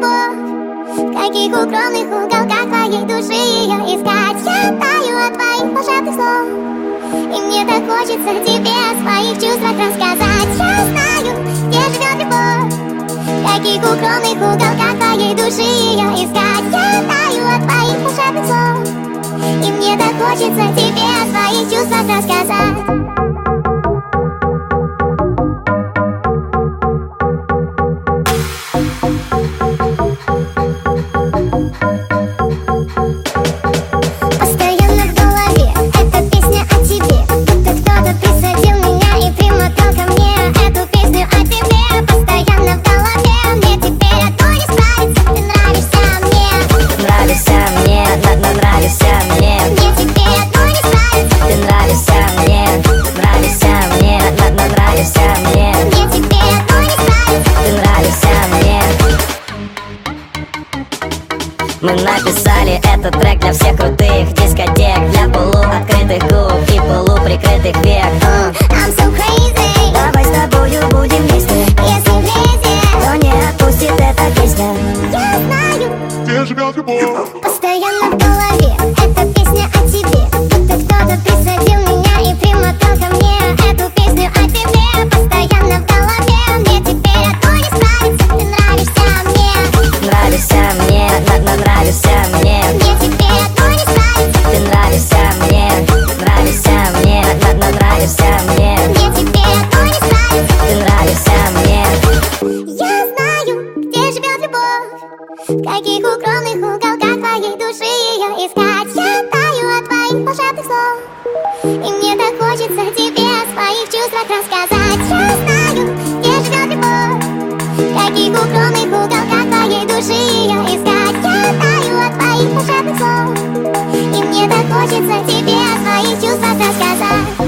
любовь? В каких укромных уголках твоей души ее искать? Я таю от твоих волшебных слов, и мне так хочется тебе о своих чувствах рассказать. Я знаю, где живет любовь, в каких укромных уголках твоей души ее искать. Я таю от твоих волшебных слов, и мне так хочется тебе о своих чувствах рассказать. Мы написали этот трек для всех крутых дискотек, для полуоткрытых губ и полуприкрытых век. I'm so crazy. Давай с тобою будем вместе. Если вместе, то не отпустит эта песня. Я знаю, где живет любовь. Постоянно в голове эта песня о тебе. Будто кто-то присадил меня и примотал ко мне эту песню о тебе. Постоянно в голове, мне теперь одно не справиться. Ты нравишься мне. Нравишься мне, нравишься мне. Мне теперь одно не справиться. Ты нравишься мне, нравишься мне, нравишься мне. Мне теперь одно не справиться. Ты нравишься мне. Я знаю, где живет любовь, в каких укромных уголках твоей души ее искать. Я таю от твоих волшебных слов, и мне так хочется тебе о своих чувствах рассказать. Я знаю, где живет любовь, в каких укромных уголках твоей души ее искать. Я таю от твоих волшебных слов, и мне так хочется тебе о своих чувствах рассказать.